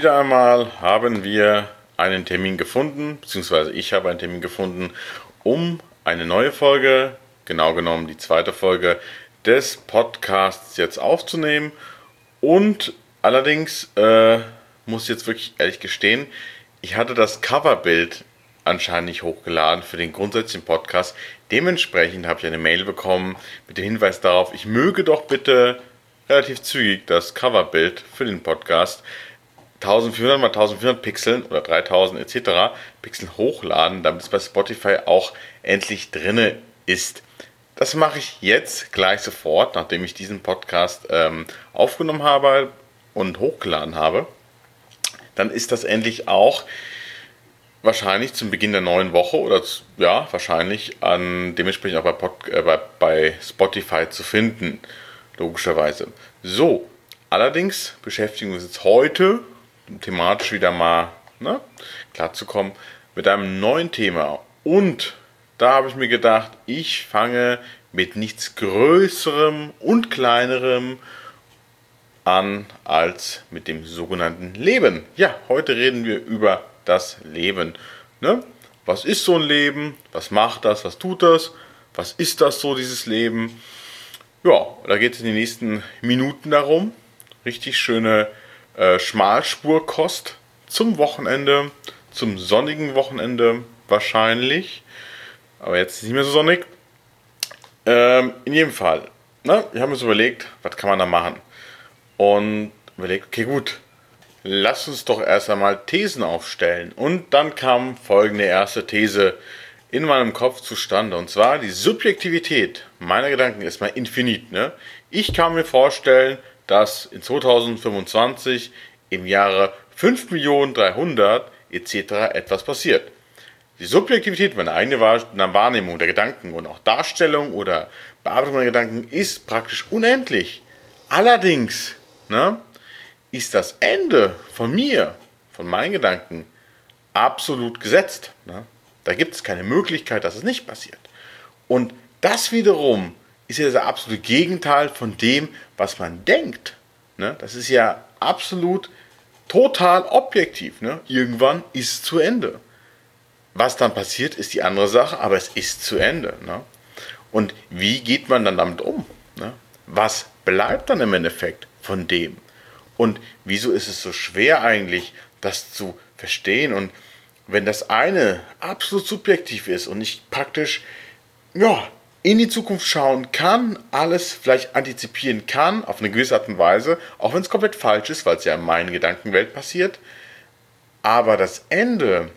Wieder einmal haben wir einen Termin gefunden, beziehungsweise ich habe einen Termin gefunden, um eine neue Folge, genau genommen die zweite Folge des Podcasts jetzt aufzunehmen. Und allerdings muss ich jetzt wirklich ehrlich gestehen, ich hatte das Coverbild anscheinend nicht hochgeladen für den grundsätzlichen Podcast. Dementsprechend habe ich eine Mail bekommen mit dem Hinweis darauf, ich möge doch bitte relativ zügig das Coverbild für den Podcast 1400 x 1400 Pixeln oder 3000 etc. Pixeln hochladen, damit es bei Spotify auch endlich drinne ist. Das mache ich jetzt gleich sofort, nachdem ich diesen Podcast aufgenommen habe und hochgeladen habe. Dann ist das endlich auch wahrscheinlich zum Beginn der neuen Woche oder ja, wahrscheinlich dementsprechend auch bei Spotify zu finden, logischerweise. So, allerdings beschäftigen wir uns jetzt heute thematisch wieder mal klar zu kommen mit einem neuen Thema. Und da habe ich mir gedacht, ich fange mit nichts Größerem und Kleinerem an als mit dem sogenannten Leben. Ja, heute reden wir über das Leben. Was ist so ein Leben? Was macht das? Was tut das? Was ist das so, dieses Leben? Ja, da geht es in den nächsten Minuten darum. Richtig schöne Schmalspurkost zum Wochenende, zum sonnigen Wochenende wahrscheinlich. Aber jetzt ist es nicht mehr so sonnig. In jedem Fall, wir haben uns überlegt, was kann man da machen? Und überlegt, okay gut, lass uns doch erst einmal Thesen aufstellen. Und dann kam folgende erste These in meinem Kopf zustande. Und zwar, die Subjektivität meiner Gedanken ist mal infinit. Ich kann mir vorstellen, dass in 2025 im Jahre 5.300.000 etc. etwas passiert. Die Subjektivität, meine eigene Wahrnehmung der Gedanken und auch Darstellung oder Bearbeitung meiner Gedanken ist praktisch unendlich. Allerdings ist das Ende von mir, von meinen Gedanken, absolut gesetzt. Da gibt es keine Möglichkeit, dass es nicht passiert. Und das wiederum ist ja das absolute Gegenteil von dem, was man denkt. Das ist ja absolut total objektiv. Irgendwann ist es zu Ende. Was dann passiert, ist die andere Sache, aber es ist zu Ende. Und wie geht man dann damit um? Was bleibt dann im Endeffekt von dem? Und wieso ist es so schwer eigentlich, das zu verstehen? Und wenn das eine absolut subjektiv ist und ich praktisch in die Zukunft schauen kann, alles vielleicht antizipieren kann, auf eine gewisse Art und Weise, auch wenn es komplett falsch ist, weil es ja in meiner Gedankenwelt passiert, aber das Ende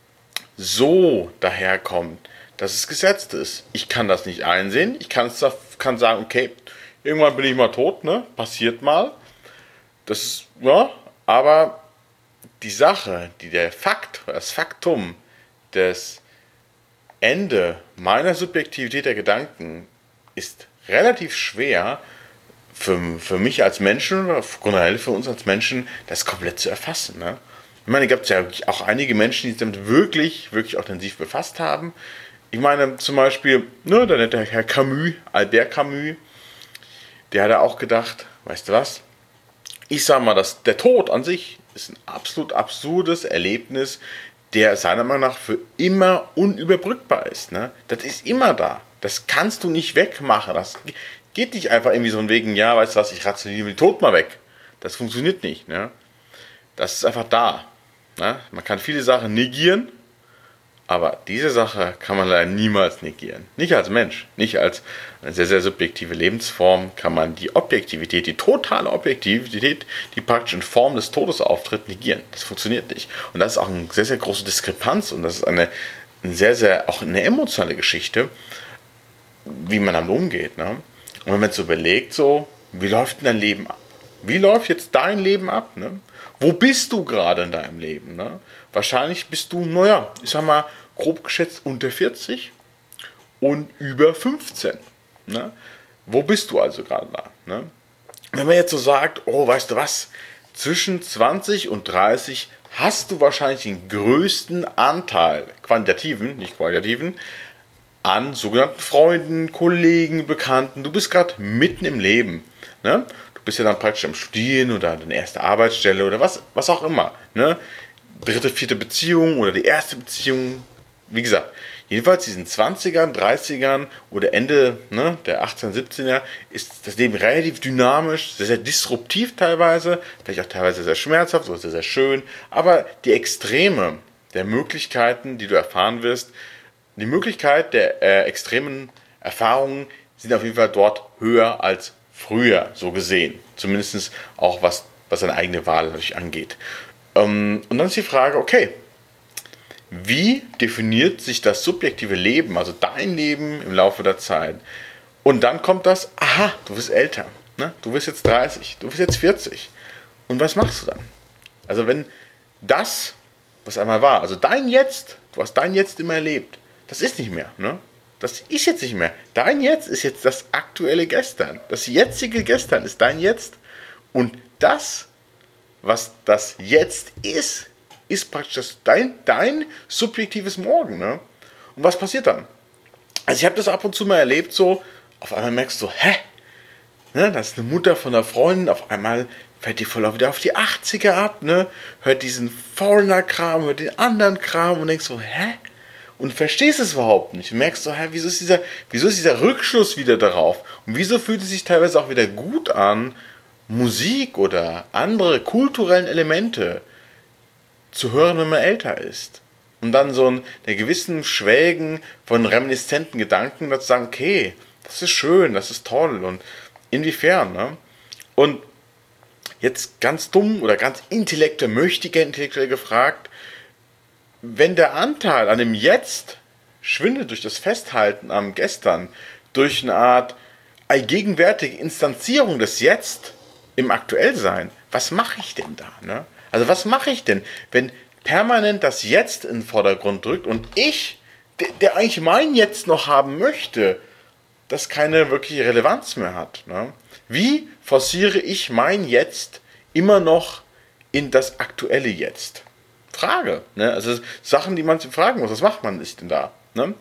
so daherkommt, dass es gesetzt ist. Ich kann das nicht einsehen, ich kann sagen, okay, irgendwann bin ich mal tot, passiert mal. Das ist, aber die Sache, das Faktum des Ende meiner Subjektivität der Gedanken ist relativ schwer für mich als Menschen oder generell für uns als Menschen, das komplett zu erfassen. Ich meine, da gibt es ja auch einige Menschen, die sich damit wirklich, wirklich intensiv befasst haben. Ich meine zum Beispiel, der nette Herr Camus, Albert Camus, der hat ja auch gedacht, weißt du was? Ich sage mal, dass der Tod an sich ist ein absolut absurdes Erlebnis, der seiner Meinung nach für immer unüberbrückbar ist. Das ist immer da. Das kannst du nicht wegmachen. Das geht nicht einfach irgendwie so von wegen, ja, weißt du was, ich rationalisiere den Tod mal weg. Das funktioniert nicht. Das ist einfach da. Man kann viele Sachen negieren, aber diese Sache kann man leider niemals negieren. Nicht als Mensch, nicht als eine sehr, sehr subjektive Lebensform kann man die Objektivität, die totale Objektivität, die praktisch in Form des Todes auftritt, negieren. Das funktioniert nicht. Und das ist auch eine sehr, sehr große Diskrepanz und das ist eine sehr, sehr, auch eine emotionale Geschichte, wie man damit umgeht. Und wenn man jetzt überlegt, wie läuft denn dein Leben ab? Wie läuft jetzt dein Leben ab? Wo bist du gerade in deinem Leben? Wahrscheinlich bist du, ich sag mal, grob geschätzt unter 40 und über 15. Wo bist du also gerade da? Wenn man jetzt so sagt, weißt du was, zwischen 20 und 30 hast du wahrscheinlich den größten Anteil, quantitativen, nicht qualitativen, an sogenannten Freunden, Kollegen, Bekannten. Du bist gerade mitten im Leben. Du bist ja dann praktisch am Studieren oder deine erste Arbeitsstelle oder was auch immer. Ne? Dritte, vierte Beziehung oder die erste Beziehung. Wie gesagt, jedenfalls diesen 20ern, 30ern oder Ende der 18er, 17er ist das Leben relativ dynamisch, sehr, sehr disruptiv teilweise, vielleicht auch teilweise sehr schmerzhaft oder sehr, sehr schön, aber die Extreme der Möglichkeiten, die du erfahren wirst, die Möglichkeit der extremen Erfahrungen sind auf jeden Fall dort höher als früher, so gesehen. Zumindest auch was deine eigene Wahl natürlich angeht. Und dann ist die Frage, okay, wie definiert sich das subjektive Leben, also dein Leben im Laufe der Zeit? Und dann kommt das, aha, du bist älter, ne? Du bist jetzt 30, du bist jetzt 40. Und was machst du dann? Also wenn das, was einmal war, also dein Jetzt, du hast dein Jetzt immer erlebt, das ist nicht mehr, ne? Das ist jetzt nicht mehr. Dein Jetzt ist jetzt das aktuelle Gestern. Das jetzige Gestern ist dein Jetzt. Und das, was das Jetzt ist praktisch dein subjektives Morgen. Ne? Und was passiert dann? Also ich habe das ab und zu mal erlebt, so, auf einmal merkst du, hä? Ne, das ist eine Mutter von einer Freundin, auf einmal fällt die voll wieder auf die 80er ab, ne? Hört diesen Foreigner-Kram, hört den anderen Kram und denkst so, hä? Und verstehst es überhaupt nicht. Du merkst so, hä, wieso ist dieser Rückschluss wieder darauf? Und wieso fühlt es sich teilweise auch wieder gut an, Musik oder andere kulturellen Elemente zu hören, wenn man älter ist? Und dann so der gewissen Schwelgen von reminiszenten Gedanken, dazu sagen, okay, das ist schön, das ist toll und inwiefern, ne? Und jetzt ganz dumm oder ganz intellektuell gefragt, wenn der Anteil an dem Jetzt schwindet durch das Festhalten am Gestern, durch eine Art allgegenwärtige Instanzierung des Jetzt im Aktuellsein, was mache ich denn da? Ne? Also was mache ich denn, wenn permanent das Jetzt in den Vordergrund drückt und ich, der eigentlich mein Jetzt noch haben möchte, das keine wirkliche Relevanz mehr hat? Ne? Wie forciere ich mein Jetzt immer noch in das aktuelle Jetzt? Frage. Ne? Also Sachen, die man sich fragen muss. Was macht man sich denn da? Ne?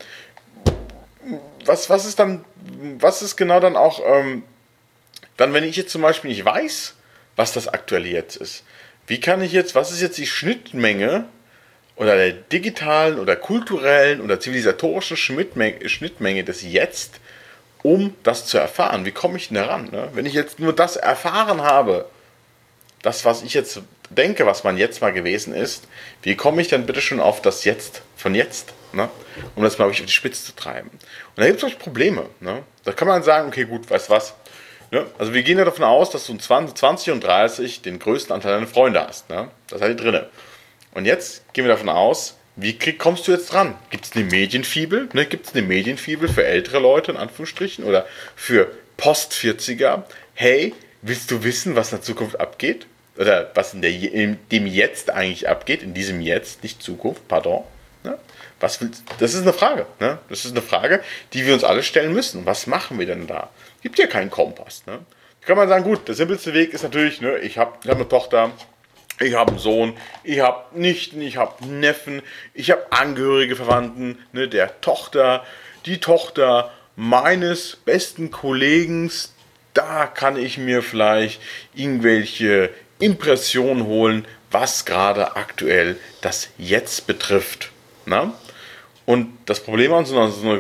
Was ist genau dann auch, dann wenn ich jetzt zum Beispiel nicht weiß, was das aktuelle Jetzt ist. Was ist jetzt die Schnittmenge oder der digitalen oder kulturellen oder zivilisatorischen Schnittmenge des Jetzt, um das zu erfahren? Wie komme ich denn daran? Ne? Wenn ich jetzt nur das erfahren habe, das, was ich jetzt denke, was mein Jetzt mal gewesen ist, wie komme ich dann bitte schon auf das Jetzt von jetzt? Ne? Um das mal wirklich auf die Spitze zu treiben. Und da gibt es Probleme. Ne? Da kann man sagen, okay, gut, weißt du was? Ne? Also wir gehen ja davon aus, dass du in 20 und 30 den größten Anteil deiner Freunde hast. Ne? Das hat die drinne. Und jetzt gehen wir davon aus, kommst du jetzt dran? Gibt es eine Medienfibel? Ne? Gibt es eine Medienfibel für ältere Leute, in Anführungsstrichen, oder für Post-40er? Hey, willst du wissen, was in der Zukunft abgeht? Oder was in dem Jetzt eigentlich abgeht, in diesem Jetzt, nicht Zukunft, pardon. Ne? Das ist eine Frage. Ne? Das ist eine Frage, die wir uns alle stellen müssen. Was machen wir denn da? Gibt ja keinen Kompass. Ne? Da kann man sagen, gut, der simpelste Weg ist natürlich, ne, ich hab eine Tochter, ich habe einen Sohn, ich habe Nichten, ich habe Neffen, ich habe Angehörige Verwandten, ne, der Tochter, die Tochter meines besten Kollegen, da kann ich mir vielleicht irgendwelche Impressionen holen, was gerade aktuell das Jetzt betrifft. Na? Und das Problem an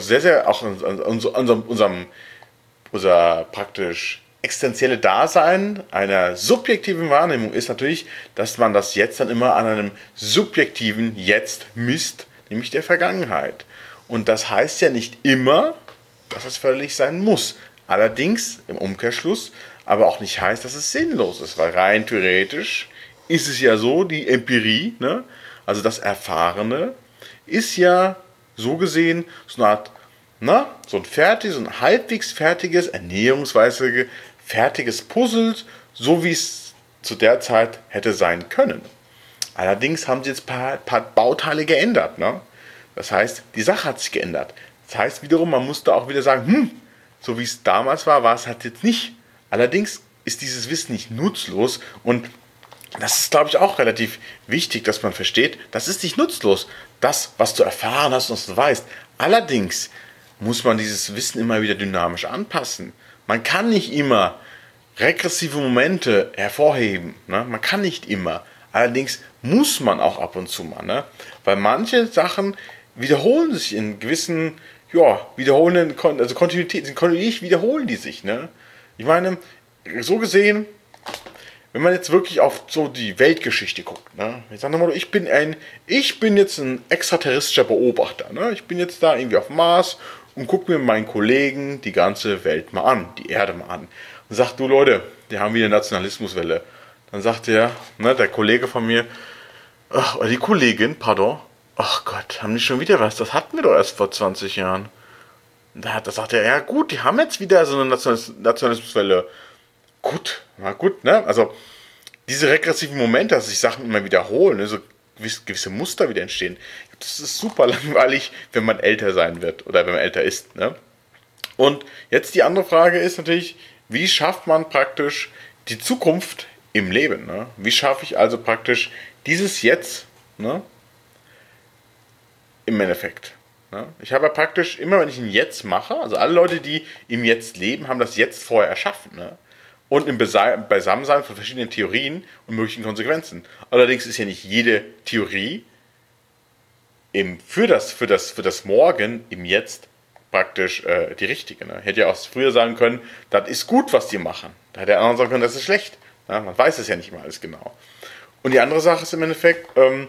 unser praktisch existenzielle Dasein einer subjektiven Wahrnehmung ist natürlich, dass man das Jetzt dann immer an einem subjektiven Jetzt misst, nämlich der Vergangenheit. Und das heißt ja nicht immer, dass es förderlich sein muss. Allerdings im Umkehrschluss aber auch nicht heißt, dass es sinnlos ist, weil rein theoretisch ist es ja so, die Empirie, ne, also das Erfahrene, ist ja so gesehen so eine Art, so ein halbwegs fertiges, ernährungsweise fertiges Puzzle, so wie es zu der Zeit hätte sein können. Allerdings haben sie jetzt ein paar Bauteile geändert. Ne? Das heißt, die Sache hat sich geändert. Das heißt wiederum, man muss da auch wieder sagen, so wie es damals war es halt jetzt nicht. Allerdings ist dieses Wissen nicht nutzlos und das ist, glaube ich, auch relativ wichtig, dass man versteht, das ist nicht nutzlos. Das, was du erfahren hast und was du weißt. Allerdings muss man dieses Wissen immer wieder dynamisch anpassen. Man kann nicht immer regressive Momente hervorheben. Ne? Man kann nicht immer. Allerdings muss man auch ab und zu mal. Ne? Weil manche Sachen wiederholen sich in gewissen, wiederholenden, also kontinuierlich wiederholen die sich. Ne? Ich meine, so gesehen, wenn man jetzt wirklich auf so die Weltgeschichte guckt, ne? Ich sage mal, ich bin jetzt ein extraterrestrischer Beobachter, ne? Ich bin jetzt da irgendwie auf dem Mars und gucke mir meinen Kollegen die ganze Welt mal an, die Erde mal an. Und sagt, du Leute, die haben wieder Nationalismuswelle. Dann sagt der Kollege von mir, oder die Kollegin, pardon, ach Gott, haben die schon wieder was? Das hatten wir doch erst vor 20 Jahren. Da sagt er, ja gut, die haben jetzt wieder so eine Nationalismuswelle. Gut, na gut, ne? Also diese regressiven Momente, dass sich Sachen immer wiederholen, ne? So gewisse Muster wieder entstehen. Das ist super langweilig, wenn man älter sein wird oder wenn man älter ist, ne? Und jetzt die andere Frage ist natürlich, wie schafft man praktisch die Zukunft im Leben, ne? Wie schaffe ich also praktisch dieses Jetzt, ne? Im Endeffekt. Ne? Ich habe ja praktisch immer, wenn ich ein Jetzt mache, also alle Leute, die im Jetzt leben, haben das Jetzt vorher erschaffen, ne? Und im Beisammensein von verschiedenen Theorien und möglichen Konsequenzen. Allerdings ist ja nicht jede Theorie für das Morgen im Jetzt praktisch die richtige. Ne? Hätte ja auch früher sagen können, das ist gut, was die machen. Da hätte der andere sagen können, das ist schlecht. Ja, man weiß es ja nicht mal alles genau. Und die andere Sache ist im Endeffekt,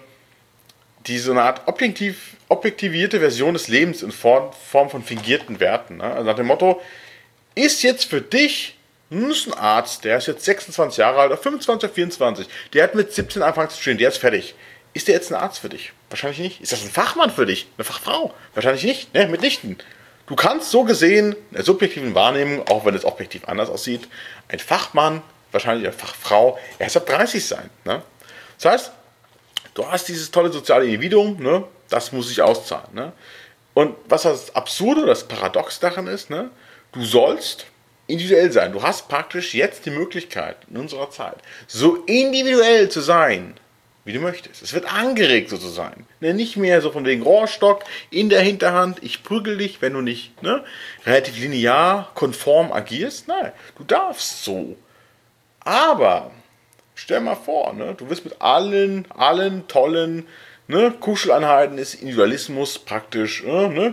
die so eine Art objektivierte Version des Lebens in Form von fingierten Werten. Ne? Also nach dem Motto, ist jetzt für dich, ist ein Arzt, der ist jetzt 26 Jahre alt, oder 25 oder 24, der hat mit 17 angefangen zu studieren, der ist fertig. Ist der jetzt ein Arzt für dich? Wahrscheinlich nicht. Ist das ein Fachmann für dich? Eine Fachfrau? Wahrscheinlich nicht, ne? Mitnichten. Du kannst so gesehen, in der subjektiven Wahrnehmung, auch wenn es objektiv anders aussieht, ein Fachmann, wahrscheinlich eine Fachfrau, erst ab 30 sein. Ne? Das heißt, du hast dieses tolle soziale Individuum, ne? Das muss sich auszahlen. Ne? Und was das Absurde, das Paradox daran ist, ne? Du sollst individuell sein. Du hast praktisch jetzt die Möglichkeit, in unserer Zeit, so individuell zu sein, wie du möchtest. Es wird angeregt, so zu sein. Ne? Nicht mehr so von wegen Rohrstock in der Hinterhand, ich prügel dich, wenn du nicht relativ linear, konform agierst. Nein, du darfst so. Aber stell mal vor, ne, du wirst mit allen tollen Kuscheleinheiten des Individualismus praktisch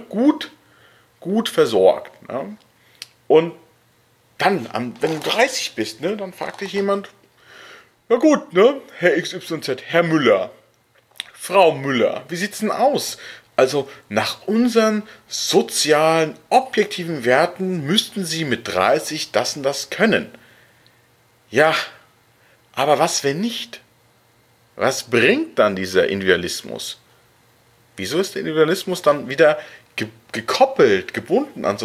gut versorgt. Ne? Und dann, wenn du 30 bist, ne, dann fragt dich jemand, na gut, ne, Herr XYZ, Herr Müller, Frau Müller, wie sieht's denn aus? Also nach unseren sozialen, objektiven Werten müssten Sie mit 30 das und das können. Ja, aber was, wenn nicht? Was bringt dann dieser Individualismus? Wieso ist der Individualismus dann wieder gekoppelt, gebunden an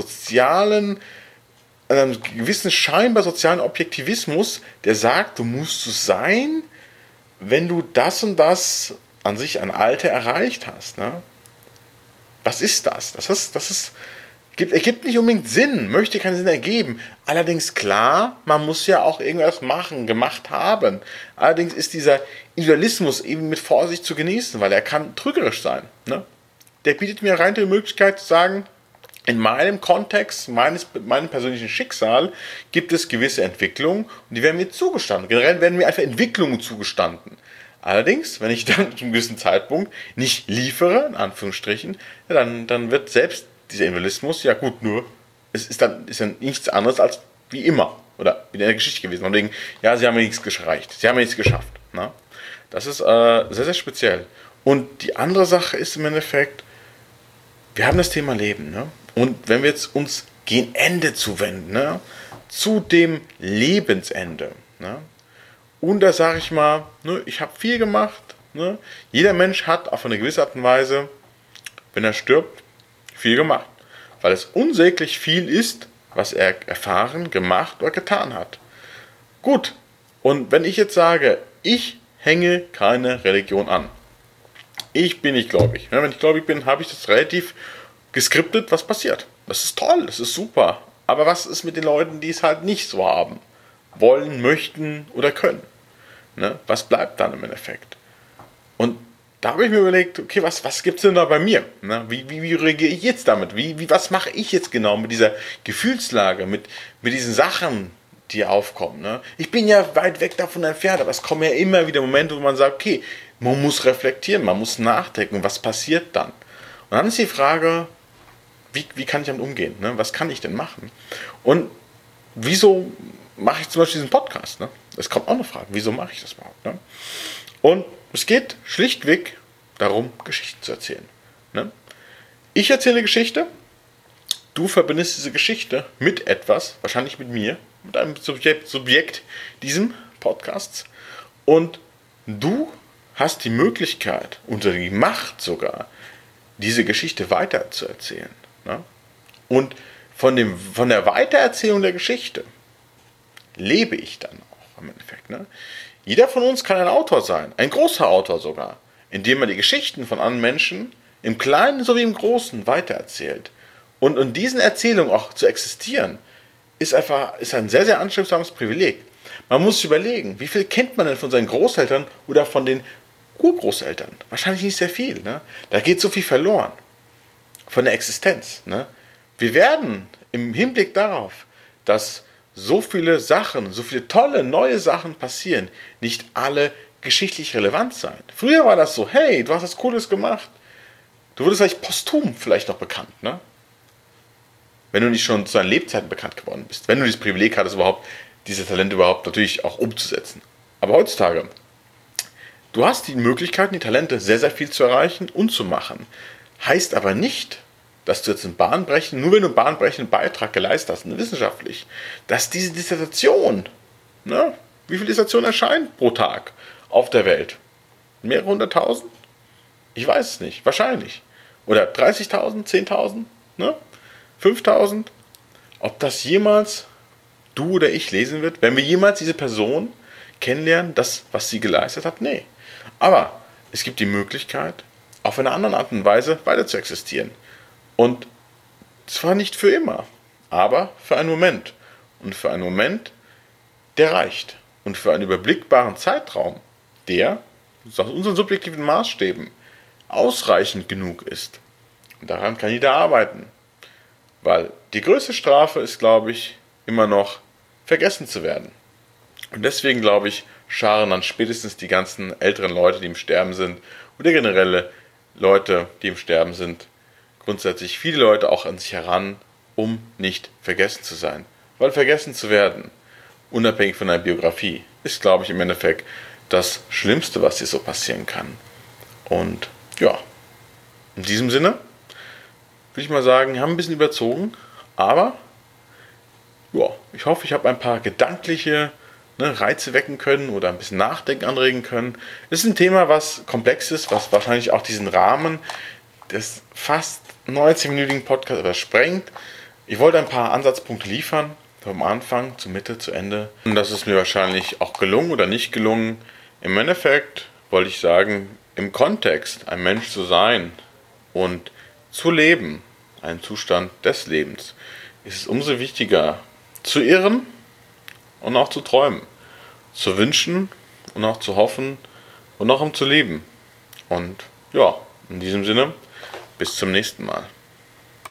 einem gewissen scheinbar sozialen Objektivismus, der sagt, du musst so sein, wenn du das und das an sich an Alter erreicht hast. Ne? Was ist das? Ergibt nicht unbedingt Sinn, möchte keinen Sinn ergeben. Allerdings klar, man muss ja auch irgendwas gemacht haben. Allerdings ist dieser Individualismus eben mit Vorsicht zu genießen, weil er kann trügerisch sein. Ne? Der bietet mir rein die Möglichkeit zu sagen, in meinem Kontext, meinem persönlichen Schicksal gibt es gewisse Entwicklungen und die werden mir zugestanden. Generell werden mir einfach Entwicklungen zugestanden. Allerdings, wenn ich dann zu einem gewissen Zeitpunkt nicht liefere, in Anführungsstrichen, ja, dann wird selbst dieser Individualismus, ja gut, es ist dann nichts anderes als wie immer oder wie in der Geschichte gewesen. Und deswegen, ja, sie haben ja nichts gereicht, sie haben ja nichts geschafft. Ne? Das ist sehr, sehr speziell. Und die andere Sache ist im Endeffekt, wir haben das Thema Leben. Ne? Und wenn wir jetzt uns gegen Ende zuwenden, ne? Zu dem Lebensende. Ne? Und da sage ich mal, ne, ich habe viel gemacht. Ne? Jeder Mensch hat auf eine gewisse Art und Weise, wenn er stirbt, viel gemacht. Weil es unsäglich viel ist, was er erfahren, gemacht oder getan hat. Gut, und wenn ich jetzt sage, ich hänge keine Religion an. Ich bin nicht gläubig. Wenn ich gläubig bin, habe ich das relativ geskriptet, was passiert. Das ist toll, das ist super. Aber was ist mit den Leuten, die es halt nicht so haben? Wollen, möchten oder können? Ne? Was bleibt dann im Endeffekt? Und da habe ich mir überlegt, okay, was gibt es denn da bei mir? Ne? Wie reagiere ich jetzt damit? Was mache ich jetzt genau mit dieser Gefühlslage, mit diesen Sachen, die aufkommen. Ne? Ich bin ja weit weg davon entfernt, aber es kommen ja immer wieder Momente, wo man sagt, okay, man muss reflektieren, man muss nachdenken, was passiert dann? Und dann ist die Frage, wie kann ich damit umgehen? Ne? Was kann ich denn machen? Und wieso mache ich zum Beispiel diesen Podcast? Ne? Es kommt auch eine Frage, wieso mache ich das überhaupt? Ne? Und es geht schlichtweg darum, Geschichten zu erzählen. Ne? Ich erzähle Geschichte, du verbindest diese Geschichte mit etwas, wahrscheinlich mit mir, mit einem Subjekt diesem Podcasts, und du hast die Möglichkeit oder die Macht sogar, diese Geschichte weiterzuerzählen. Ne? Und von der Weitererzählung der Geschichte lebe ich dann auch im Endeffekt. Ne? Jeder von uns kann ein Autor sein, ein großer Autor sogar, indem er die Geschichten von anderen Menschen im Kleinen sowie im Großen weitererzählt. Und in diesen Erzählungen auch zu existieren, ist ein sehr, sehr anstrebsames Privileg. Man muss sich überlegen, wie viel kennt man denn von seinen Großeltern oder von den Urgroßeltern? Wahrscheinlich nicht sehr viel. Ne? Da geht so viel verloren. Von der Existenz. Ne? Wir werden im Hinblick darauf, dass so viele Sachen, so viele tolle neue Sachen passieren, nicht alle geschichtlich relevant sein. Früher war das so, hey, du hast was Cooles gemacht. Du wurdest vielleicht posthum vielleicht noch bekannt, ne? Wenn du nicht schon zu deinen Lebzeiten bekannt geworden bist. Wenn du dieses Privileg hattest, überhaupt diese Talente überhaupt natürlich auch umzusetzen. Aber heutzutage, du hast die Möglichkeiten, die Talente sehr, sehr viel zu erreichen und zu machen. Heißt aber nicht, dass du jetzt nur wenn du einen bahnbrechenden Beitrag geleistet hast, wissenschaftlich, dass diese Dissertation, ne, wie viele Dissertationen erscheinen pro Tag auf der Welt? Mehrere hunderttausend? Ich weiß es nicht, wahrscheinlich. Oder 30.000, 10.000, ne? 5.000? Ob das jemals du oder ich lesen wird, wenn wir jemals diese Person kennenlernen, das, was sie geleistet hat? Nee. Aber es gibt die Möglichkeit, auf eine andere Art und Weise weiter zu existieren. Und zwar nicht für immer, aber für einen Moment. Und für einen Moment, der reicht. Und für einen überblickbaren Zeitraum, der, aus unseren subjektiven Maßstäben, ausreichend genug ist. Und daran kann jeder arbeiten. Weil die größte Strafe ist, glaube ich, immer noch vergessen zu werden. Und deswegen, glaube ich, scharen dann spätestens die ganzen älteren Leute, die im Sterben sind, oder generelle Leute, die im Sterben sind, grundsätzlich viele Leute auch an sich heran, um nicht vergessen zu sein. Weil vergessen zu werden, unabhängig von einer Biografie, ist, glaube ich, im Endeffekt das Schlimmste, was dir so passieren kann. Und ja, in diesem Sinne würde ich mal sagen, wir haben ein bisschen überzogen, aber ja, ich hoffe, ich habe ein paar gedankliche Reize wecken können oder ein bisschen Nachdenken anregen können. Es ist ein Thema, was komplex ist, was wahrscheinlich auch diesen Rahmen des fast 90-minütigen Podcasts übersprengt. Ich wollte ein paar Ansatzpunkte liefern, vom Anfang zur Mitte, zu Ende. Und das ist mir wahrscheinlich auch gelungen oder nicht gelungen. Im Endeffekt wollte ich sagen, im Kontext ein Mensch zu sein und zu leben, ein Zustand des Lebens, ist es umso wichtiger zu irren und auch zu träumen, zu wünschen und auch zu hoffen und auch um zu leben. Und ja, in diesem Sinne, bis zum nächsten Mal.